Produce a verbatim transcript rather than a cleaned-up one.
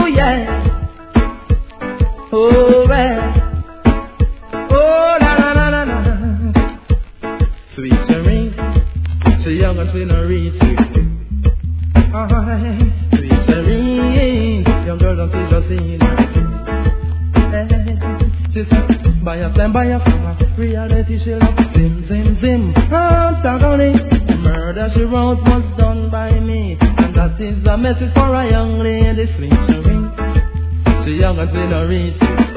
yeah. Oh, well. Oh, la la la la la. Sweet Serene, she young and she no reach it. Sweet Serene, young girl don't see just seen. She said, by a time, by a fire, reality she love. Zim, zim, zim, oh, Tagoni. The murder she wrote was done by me. And that is a message for a young lady. Sweet Serene, she young and she no reach it.